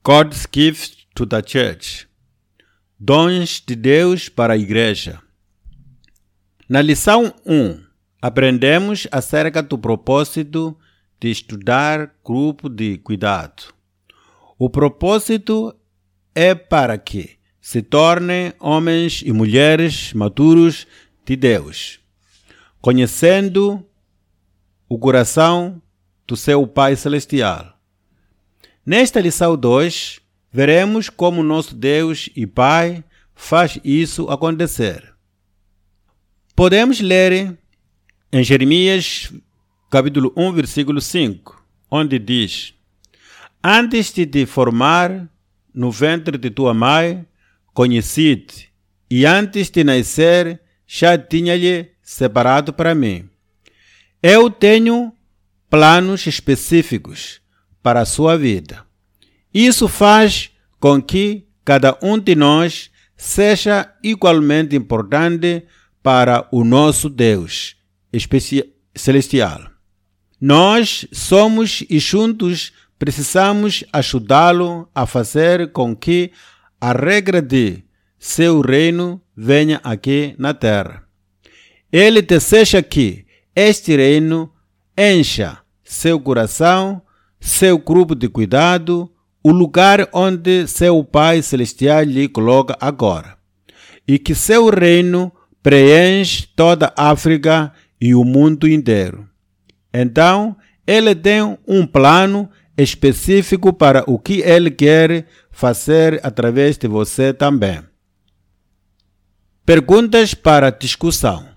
God's gift to the church. Dons de Deus para a igreja. Na lição 1, aprendemos acerca do propósito de estudar grupo de cuidado. O propósito é para que se tornem homens e mulheres maduros de Deus, conhecendo o coração do seu Pai Celestial. Nesta lição 2, veremos como nosso Deus e Pai faz isso acontecer. Podemos ler em Jeremias, capítulo 1, versículo 5, onde diz: Antes de te formar no ventre de tua mãe, conheci-te, e antes de nascer, já tinha-lhe separado para mim. Eu tenho planos específicos para a sua vida. Isso faz com que cada um de nós seja igualmente importante para o nosso Deus celestial. Nós somos e juntos precisamos ajudá-lo a fazer com que a regra de seu reino venha aqui na terra. Ele deseja que este reino encha seu coração, seu grupo de cuidado, o lugar onde seu Pai Celestial lhe coloca agora, e que seu reino preenche toda a África e o mundo inteiro. Então, ele tem um plano específico para o que ele quer fazer através de você também. Perguntas para discussão.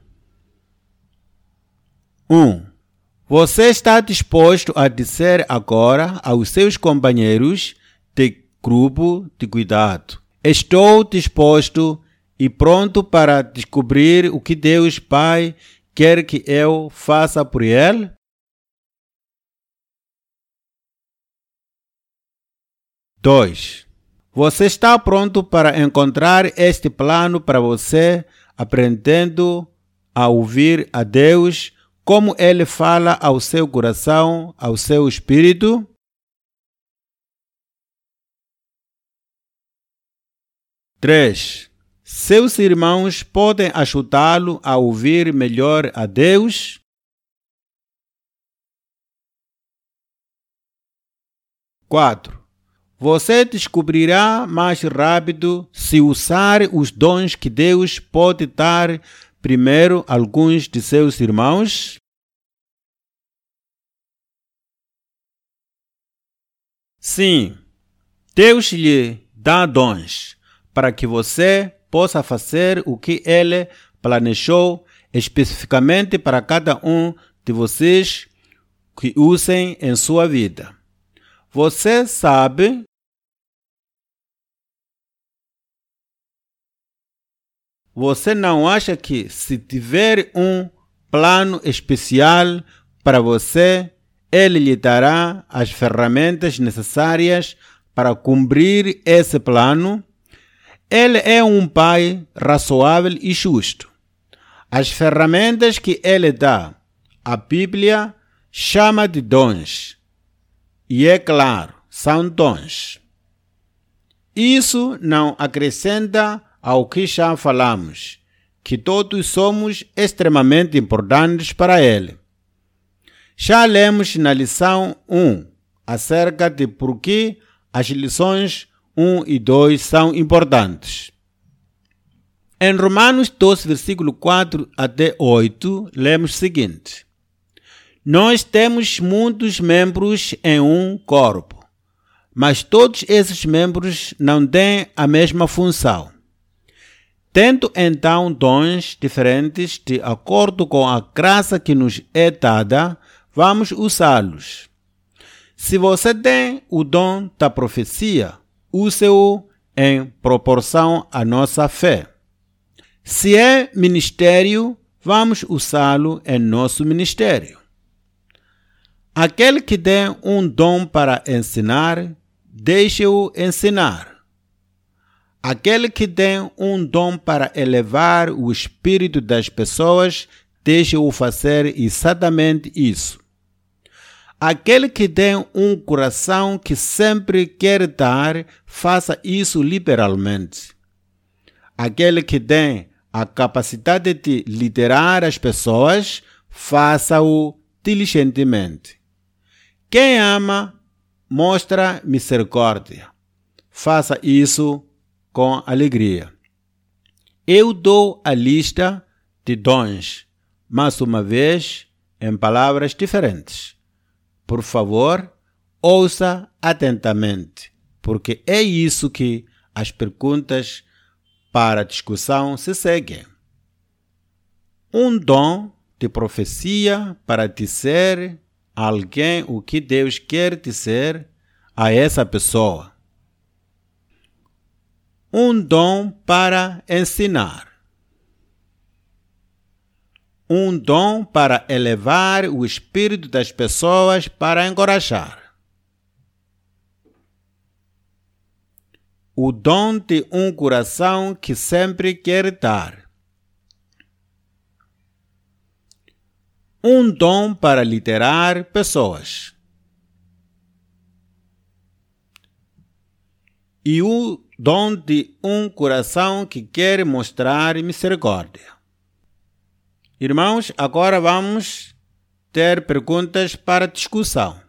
1. Você está disposto a dizer agora aos seus companheiros de grupo de cuidado: estou disposto e pronto para descobrir o que Deus Pai quer que eu faça por ele? 2. Você está pronto para encontrar este plano para você, aprendendo a ouvir a Deus, como Ele fala ao seu coração, ao seu espírito? 3. Seus irmãos podem ajudá-lo a ouvir melhor a Deus? 4. Você descobrirá mais rápido se usar os dons que Deus pode dar primeiro a alguns de seus irmãos? Sim, Deus lhe dá dons para que você possa fazer o que Ele planejou especificamente para cada um de vocês que usem em sua vida. Você sabe Você não acha que se tiver um plano especial para você, Ele lhe dará as ferramentas necessárias para cumprir esse plano? Ele é um Pai razoável e justo. As ferramentas que Ele dá, a Bíblia chama de dons. E é claro, são dons. Isso não acrescenta ao que já falamos, que todos somos extremamente importantes para Ele. Já lemos na lição 1 acerca de por que as lições 1 e 2 são importantes. Em Romanos 12, versículo 4 até 8, lemos o seguinte: Nós temos muitos membros em um corpo, mas todos esses membros não têm a mesma função. Tendo então dons diferentes de acordo com a graça que nos é dada, vamos usá-los. Se você tem o dom da profecia, use-o em proporção à nossa fé. Se é ministério, vamos usá-lo em nosso ministério. Aquele que tem um dom para ensinar, deixe-o ensinar. Aquele que tem um dom para elevar o espírito das pessoas, deixe-o fazer exatamente isso. Aquele que tem um coração que sempre quer dar, faça isso liberalmente. Aquele que tem a capacidade de liderar as pessoas, faça-o diligentemente. Quem ama, mostra misericórdia. Faça isso com alegria. Eu dou a lista de dons, mais uma vez, em palavras diferentes. Por favor, ouça atentamente, porque é isso que as perguntas para a discussão se seguem. Um dom de profecia para dizer a alguém o que Deus quer dizer a essa pessoa. Um dom para ensinar. Um dom para elevar o espírito das pessoas para encorajar. O dom de um coração que sempre quer dar. Um dom para liderar pessoas. E o dom de um coração que quer mostrar misericórdia. Irmãos, agora vamos ter perguntas para discussão.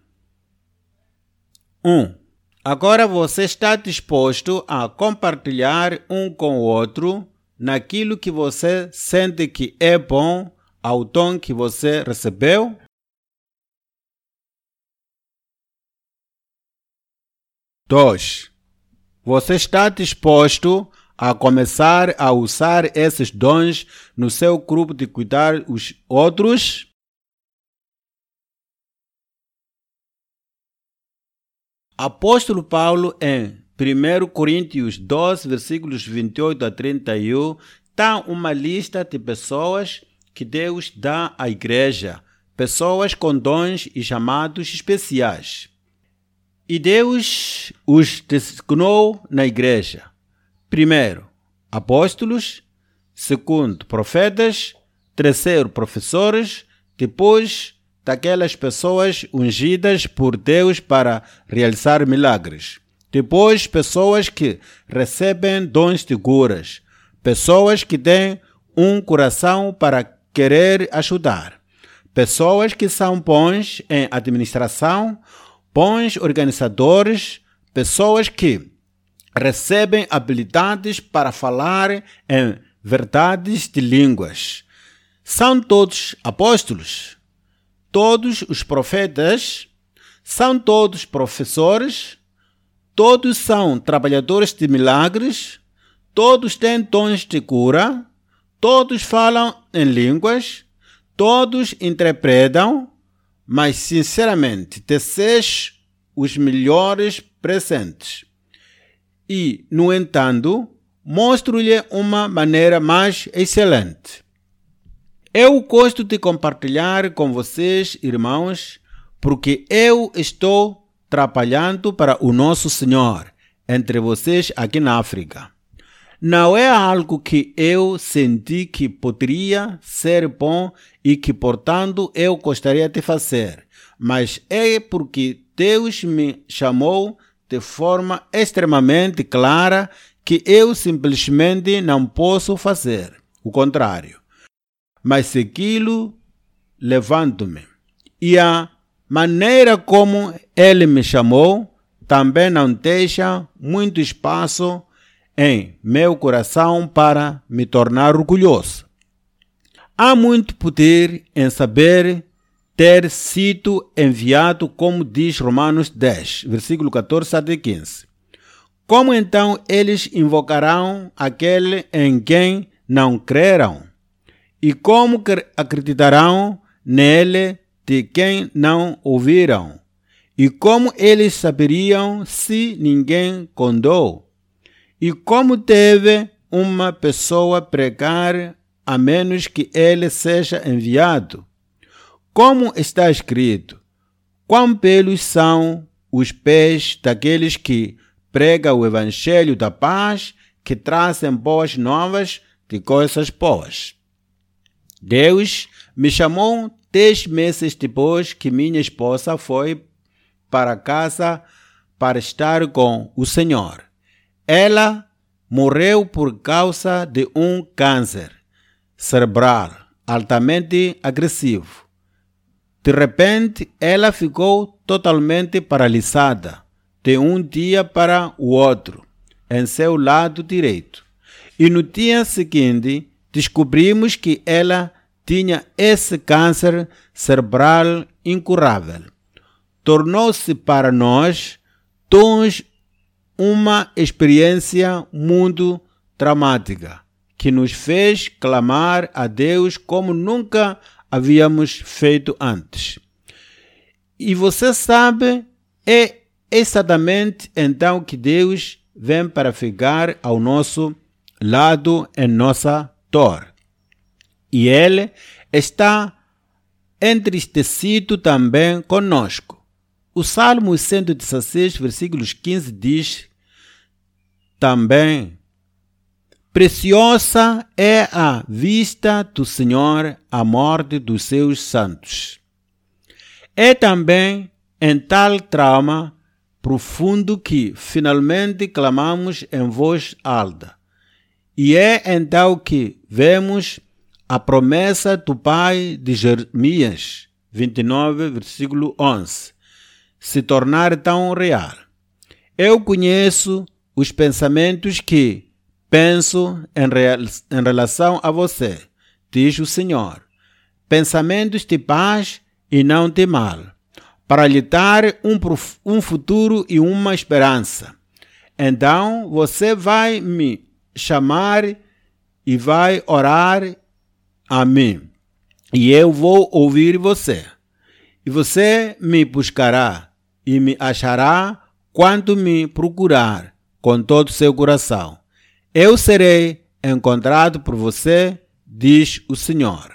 1. Agora você está disposto a compartilhar um com o outro naquilo que você sente que é bom ao dom que você recebeu? 2. Você está disposto a começar a usar esses dons no seu grupo de cuidar os outros? Apóstolo Paulo, em 1 Coríntios 12, versículos 28 a 31, dá uma lista de pessoas que Deus dá à igreja, pessoas com dons e chamados especiais. E Deus os designou na igreja. Primeiro, apóstolos. Segundo, profetas. Terceiro, professores. Depois, daquelas pessoas ungidas por Deus para realizar milagres. Depois, pessoas que recebem dons de curas. Pessoas que têm um coração para querer ajudar. Pessoas que são bons em administração, bons organizadores, pessoas que recebem habilidades para falar em verdades de línguas. São todos apóstolos, todos os profetas, são todos professores, todos são trabalhadores de milagres, todos têm dons de cura, todos falam em línguas, todos interpretam, mas sinceramente desejo os melhores presentes. E, no entanto, mostro-lhe uma maneira mais excelente. Eu gosto de compartilhar com vocês, irmãos, porque eu estou trabalhando para o nosso Senhor entre vocês aqui na África. Não é algo que eu senti que poderia ser bom e que, portanto, eu gostaria de fazer, mas é porque Deus me chamou de forma extremamente clara que eu simplesmente não posso fazer o contrário, mas segui-lo levando-me. E a maneira como ele me chamou também não deixa muito espaço em meu coração para me tornar orgulhoso. Há muito poder em saber ter sido enviado, como diz Romanos 10, versículo 14 a 15. Como então eles invocarão aquele em quem não creram? E como acreditarão nele de quem não ouviram? E como eles saberiam se ninguém contou? E como deve uma pessoa pregar a menos que ele seja enviado? Como está escrito, quão belos são os pés daqueles que pregam o evangelho da paz, que trazem boas novas de coisas boas. Deus me chamou 10 meses depois que minha esposa foi para casa para estar com o Senhor. Ela morreu por causa de um câncer cerebral altamente agressivo. De repente, ela ficou totalmente paralisada de um dia para o outro em seu lado direito. E no dia seguinte, descobrimos que ela tinha esse câncer cerebral incurável. Tornou-se para nós todos uma experiência muito traumática, que nos fez clamar a Deus como nunca havíamos feito antes. E você sabe, é exatamente então que Deus vem para ficar ao nosso lado em nossa dor. E Ele está entristecido também conosco. O Salmo 116, versículos 15 diz também: preciosa é a vista do Senhor a morte dos seus santos. É também em tal trauma profundo que finalmente clamamos em voz alta. E é então que vemos a promessa do pai de Jeremias 29, versículo 11, se tornar tão real. Eu conheço os pensamentos que penso em relação a você, diz o Senhor, pensamentos de paz e não de mal, para lhe dar um futuro e uma esperança. Então você vai me chamar e vai orar a mim, e eu vou ouvir você. E você me buscará e me achará quando me procurar com todo o seu coração. Eu serei encontrado por você, diz o Senhor.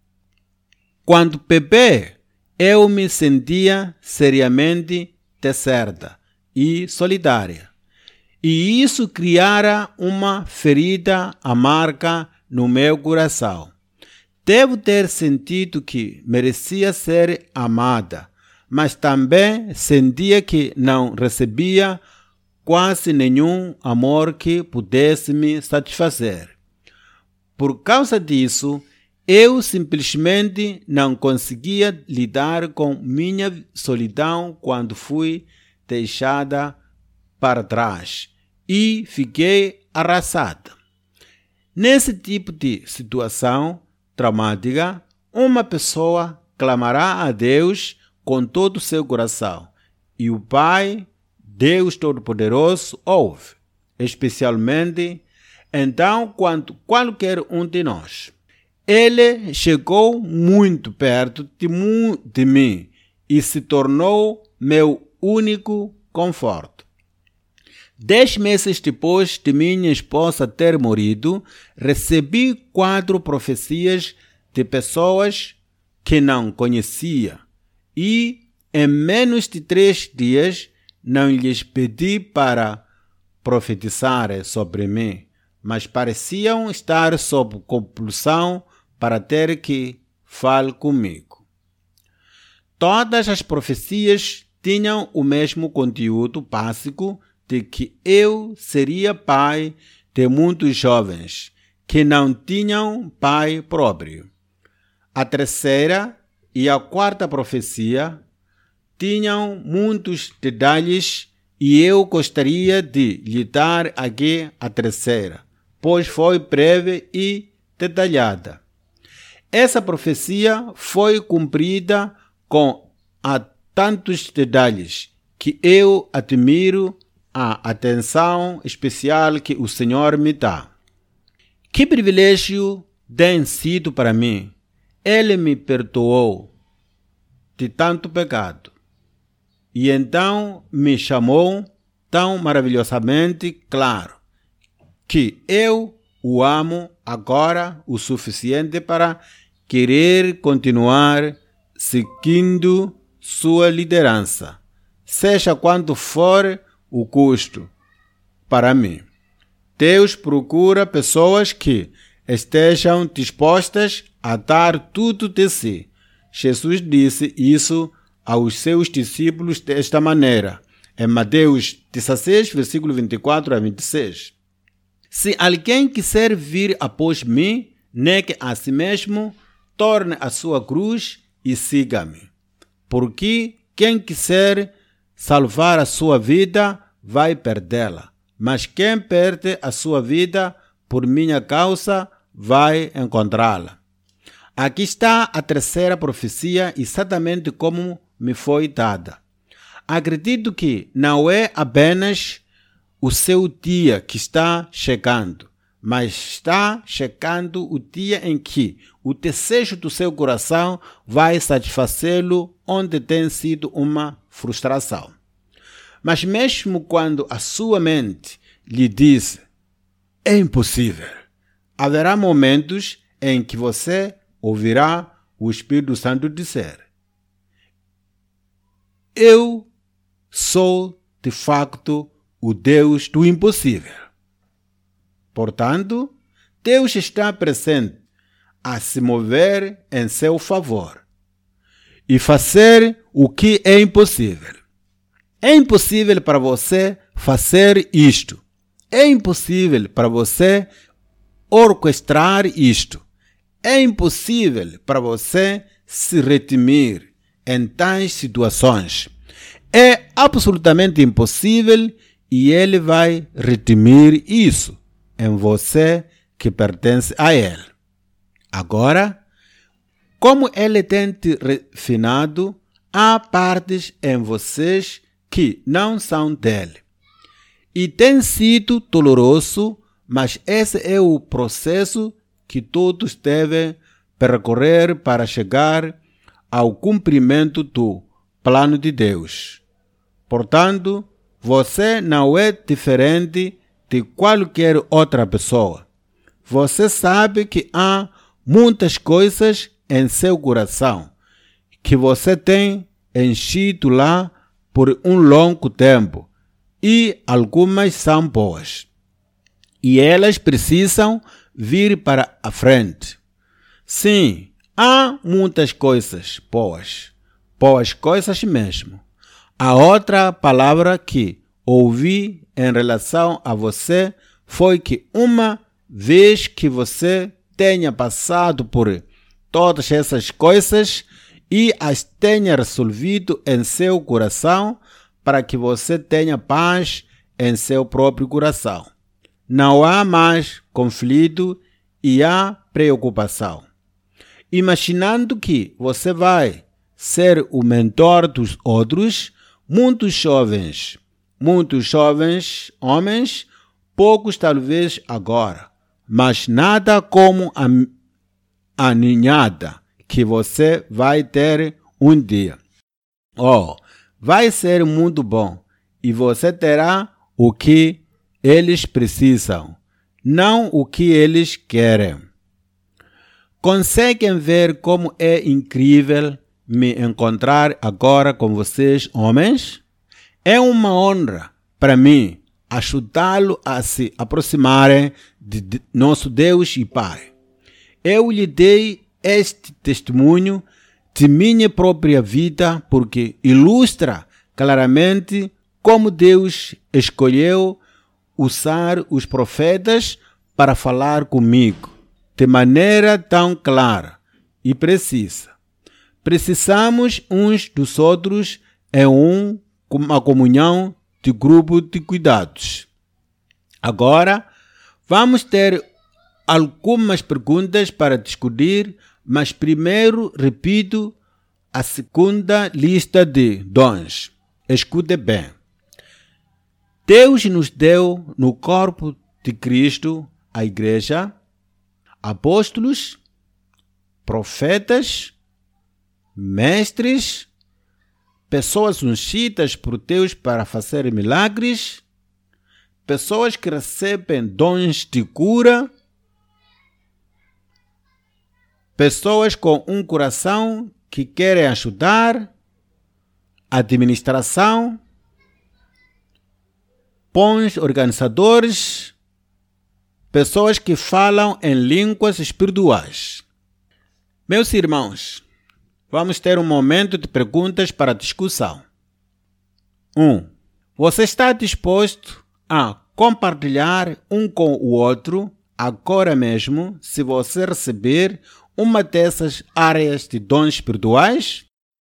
Quando bebê, eu me sentia seriamente deserta e solitária. E isso criara uma ferida amarga no meu coração. Devo ter sentido que merecia ser amada, mas também sentia que não recebia quase nenhum amor que pudesse me satisfazer. Por causa disso, eu simplesmente não conseguia lidar com minha solidão quando fui deixada para trás e fiquei arrasada. Nesse tipo de situação traumática, uma pessoa clamará a Deus com todo o seu coração e o Pai, Deus Todo-Poderoso, ouve, especialmente então quando qualquer um de nós. Ele chegou muito perto de mim e se tornou meu único conforto. 10 meses depois de minha esposa ter morrido, recebi 4 profecias de pessoas que não conhecia e, em menos de 3 dias, não lhes pedi para profetizar sobre mim, mas pareciam estar sob compulsão para ter que falar comigo. Todas as profecias tinham o mesmo conteúdo básico de que eu seria pai de muitos jovens que não tinham pai próprio. A terceira e a quarta profecia tinham muitos detalhes e eu gostaria de lhe dar aqui a terceira, pois foi breve e detalhada. Essa profecia foi cumprida com tantos detalhes que eu admiro a atenção especial que o Senhor me dá. Que privilégio tem sido para mim. Ele me perdoou de tanto pecado e então me chamou tão maravilhosamente claro que eu o amo agora o suficiente para querer continuar seguindo sua liderança, seja quanto for o custo para mim. Deus procura pessoas que estejam dispostas a dar tudo de si, Jesus disse isso aos seus discípulos desta maneira, em Mateus 16, versículo 24 a 26. Se alguém quiser vir após mim, negue a si mesmo, torne a sua cruz e siga-me. Porque quem quiser salvar a sua vida, vai perdê-la. Mas quem perde a sua vida por minha causa, vai encontrá-la. Aqui está a terceira profecia, exatamente como me foi dada. Acredito que não é apenas o seu dia que está chegando, mas está chegando o dia em que o desejo do seu coração vai satisfazê-lo onde tem sido uma frustração. Mas mesmo quando a sua mente lhe diz, é impossível, haverá momentos em que você ouvirá o Espírito Santo dizer, eu sou de facto o Deus do impossível. Portanto, Deus está presente a se mover em seu favor e fazer o que é impossível. É impossível para você fazer isto. É impossível para você orquestrar isto. É impossível para você se redimir em tais situações. É absolutamente impossível e Ele vai redimir isso em você que pertence a Ele. Agora, como Ele tem te refinado, há partes em vocês que não são dele. E tem sido doloroso, mas esse é o processo que todos devem percorrer para chegar ao cumprimento do plano de Deus. Portanto, você não é diferente de qualquer outra pessoa. Você sabe que há muitas coisas em seu coração que você tem enchido lá por um longo tempo e algumas são boas. E elas precisam vir para a frente. Sim, há muitas coisas boas coisas mesmo. A outra palavra que ouvi em relação a você foi que uma vez que você tenha passado por todas essas coisas e as tenha resolvido em seu coração para que você tenha paz em seu próprio coração. Não há mais conflito e há preocupação. Imaginando que você vai ser o mentor dos outros, muitos jovens homens, poucos talvez agora, mas nada como a ninhada que você vai ter um dia. Vai ser muito bom e você terá o que eles precisam, não o que eles querem. Conseguem ver como é incrível me encontrar agora com vocês, homens? É uma honra para mim ajudá-lo a se aproximarem de nosso Deus e Pai. Eu lhe dei este testemunho de minha própria vida porque ilustra claramente como Deus escolheu usar os profetas para falar comigo de maneira tão clara e precisa. Precisamos uns dos outros em uma comunhão de grupo de cuidados. Agora, vamos ter algumas perguntas para discutir, mas primeiro repito a segunda lista de dons. Escute bem. Deus nos deu no corpo de Cristo, a igreja, apóstolos, profetas, mestres, pessoas ungidas por Deus para fazer milagres, pessoas que recebem dons de cura, pessoas com um coração que querem ajudar, administração, bons organizadores, pessoas que falam em línguas espirituais. Meus irmãos, vamos ter um momento de perguntas para discussão. 1. Você está disposto a compartilhar um com o outro agora mesmo se você receber uma dessas áreas de dons espirituais?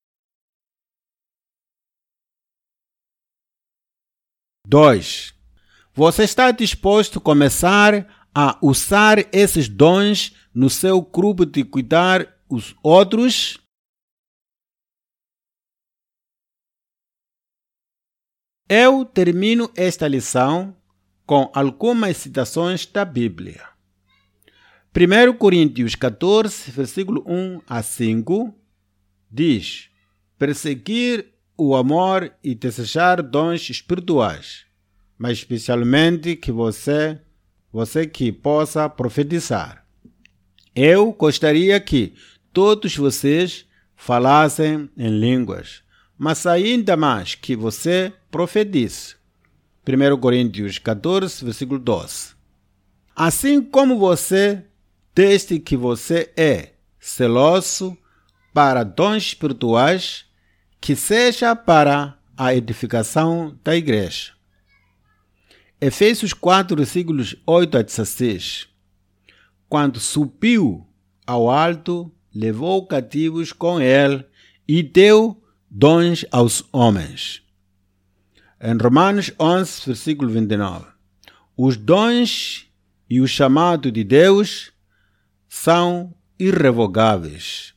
2. Você está disposto a começar a usar esses dons no seu grupo de cuidar os outros? Eu termino esta lição com algumas citações da Bíblia. 1 Coríntios 14, versículo 1 a 5, diz: perseguir o amor e desejar dons espirituais, mas especialmente que você que possa profetizar. Eu gostaria que todos vocês falassem em línguas, mas ainda mais que você profetize. 1 Coríntios 14, versículo 12. Assim como você, desde que você é zeloso para dons espirituais, que seja para a edificação da igreja. Efésios 4, versículos 8 a 16. Quando subiu ao alto, levou cativos com ele e deu dons aos homens. Em Romanos 11, versículo 29. Os dons e o chamado de Deus são irrevogáveis.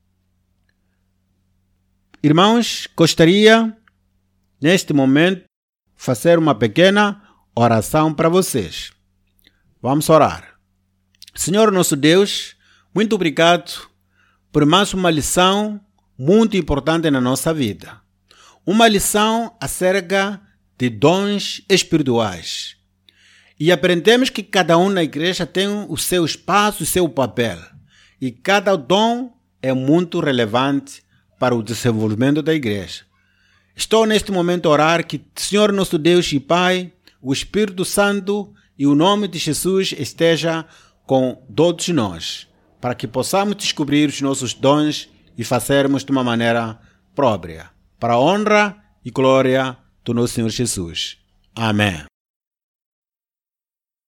Irmãos, gostaria, neste momento, fazer uma pequena oração para vocês. Vamos orar. Senhor nosso Deus, muito obrigado por mais uma lição muito importante na nossa vida. Uma lição acerca de dons espirituais. E aprendemos que cada um na igreja tem o seu espaço, o seu papel. E cada dom é muito relevante para o desenvolvimento da igreja. Estou neste momento a orar que Senhor nosso Deus e Pai, o Espírito Santo e o nome de Jesus esteja com todos nós, para que possamos descobrir os nossos dons e fazermos de uma maneira própria, para a honra e glória do nosso Senhor Jesus. Amém.